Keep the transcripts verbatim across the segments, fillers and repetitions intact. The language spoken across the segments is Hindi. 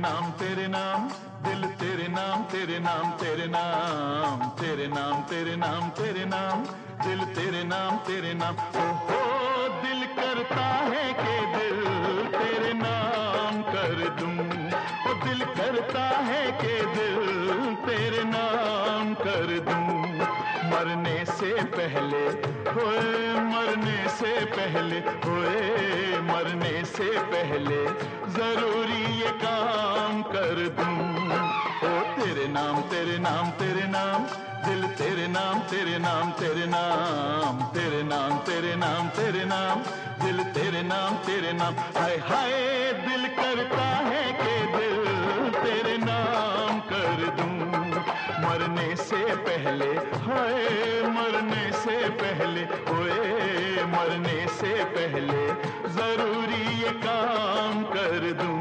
नाम तेरे नाम, दिल तेरे नाम तेरे नाम तेरे नाम, तेरे नाम तेरे नाम तेरे नाम, दिल तेरे नाम तेरे नाम। ओ हो दिल करता है कि दिल तेरे नाम कर दूं, ओ दिल करता है कि दिल तेरे नाम कर दूं। मरने से पहले होए, मरने से पहले होए, मरने से पहले जरूरी ये काम कर दूं। ओ तेरे नाम तेरे नाम तेरे नाम, दिल तेरे नाम तेरे नाम तेरे नाम, तेरे नाम तेरे नाम तेरे नाम, दिल तेरे नाम तेरे नाम। हाय हाय दिल करता है कि दिल तेरे नाम कर दूं। मरने से पहले हाय, मरने से पहले होए, मरने से पहले जरूरी ये काम कर दूं।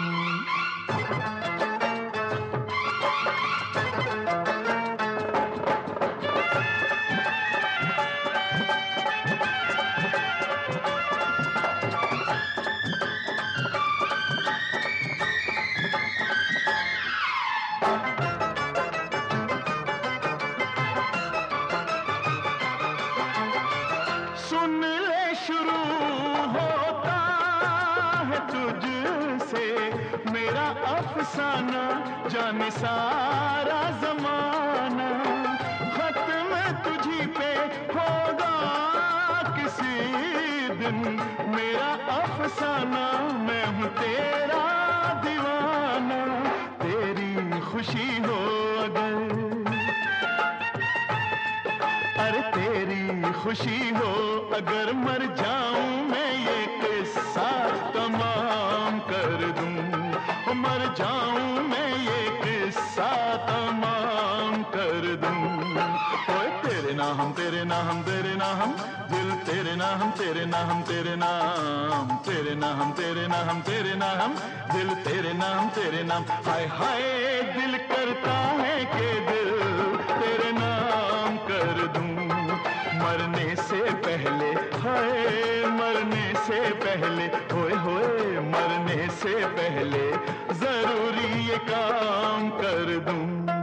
सुन ले शुरू होता है तुझसे मेरा अफसाना, जाने सारा जमाना। खत्म तुझी पे होगा किसी दिन मेरा अफसाना, मैं हूँ तेरा दीवाना। तेरी खुशी हो अगर, अरे तेरी खुशी हो अगर, मर जाऊं मैं ये किस्सा तमाम कर दूं। मर जाऊं मैं ये किस्सा तमाम कर दूं। ओए तेरे नाम तेरे नाम तेरे नाम, दिल तेरे नाम तेरे नाम तेरे नाम, तेरे नाम तेरे नाम तेरे नाम, दिल तेरे नाम तेरे नाम। हाय हाय दिल करता है कि दिल तेरे नाम कर दूं। मरने से पहले हाय, मरने से पहले होए होए, मरने से पहले जरूरी ये काम कर दूं।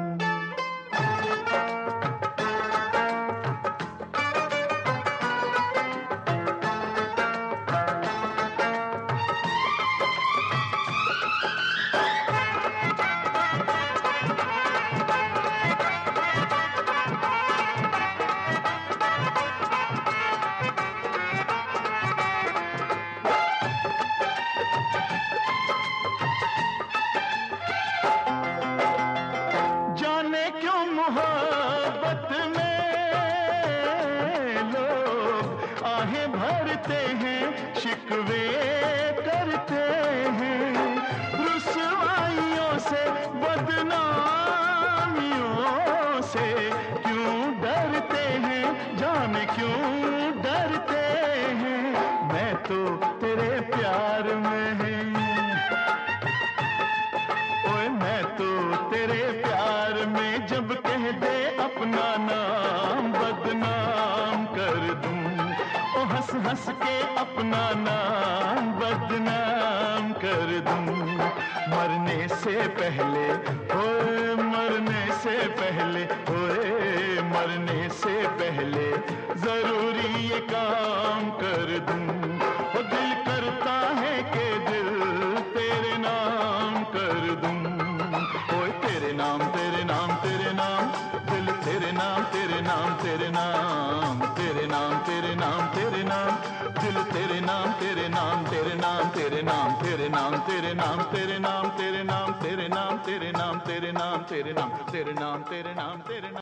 मोहब्बत में लोग आहें भरते हैं, शिकवे करते हैं। रुसवाइयों से बदनामियों से क्यों डरते हैं, जाने क्यों डरते हैं। मैं तो तेरे प्यार में है, ओए मैं तो तेरे प्यार में जब कह दे अपना नाम बदनाम कर दूं। ओ हंस हंस के अपना नाम बदनाम कर दूं। मरने से पहले होए, मरने से पहले होए, मरने से पहले जरूरी ये काम कर दूं। ओ दिल करता है कि दिल तेरे नाम कर दूं। ओए तेरे नाम तेरे नाम तेरे नाम, दिल तेरे नाम तेरे नाम तेरे नाम, तेरे नाम तेरे नाम तेरे नाम, दिल तेरे नाम तेरे नाम तेरे नाम, तेरे नाम तेरे नाम तेरे नाम तेरे नाम, तेरे नाम तेरे नाम तेरे नाम तेरे नाम तेरे नाम, तेरे नाम तेरे नाम तेरे नाम।